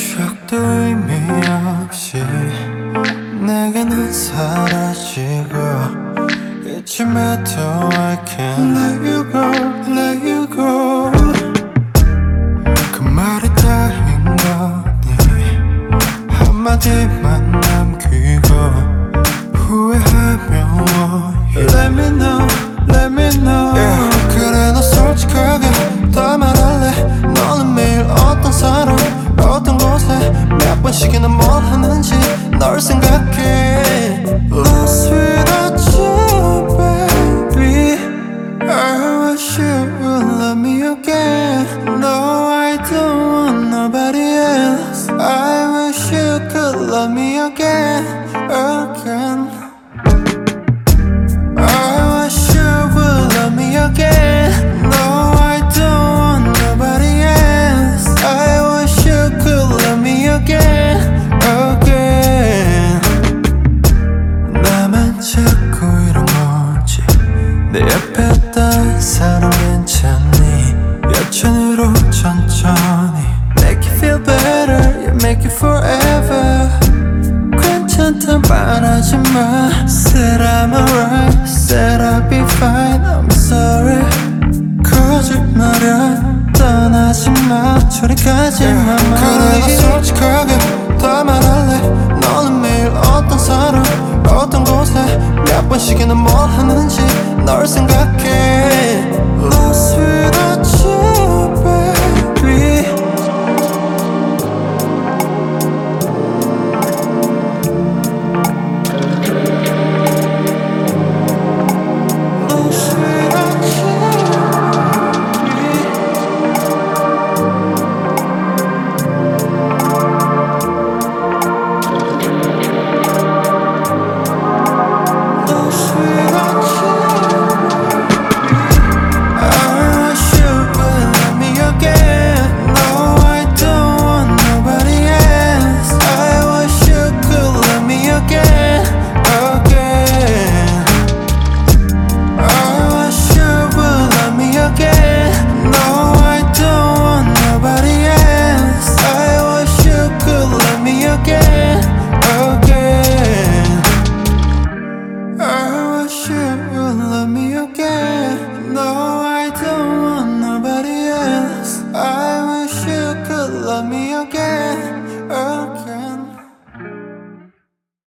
추억도 의미 없이 내게는 사라지고 잊음에도 I can't let you go, let you go. 그 말이 다인 거니 한마디만 남기고 후회하며 Let me know, let me know. Yeah. 그래 너 솔직하게 다 말할래. 너는 매일 어떤 사람 어떤 곳에 몇 번씩이나 뭘 하는지 널 생각해. Lost without you baby. I wish you would love me again. No, I don't want nobody else. I wish you could love me again, again. I wish you would love me again. No, I don't want nobody else. I wish you could love me again, again. 나만 자꾸 이런 거지. 내 옆에 딴 사람 괜찮니? 여천으로 천천히 Make you feel better, you make it forever. 괜찮단 말하지마. Said I'm alright, said I'll be fine, I'm sorry. 거짓말은 떠나지마. 저리 가지마. 그래 너 솔직하게 다 말할래. 너는 매일 어떤 사람 어떤 곳에 몇 번씩이나 뭘 하는지 널 생각해.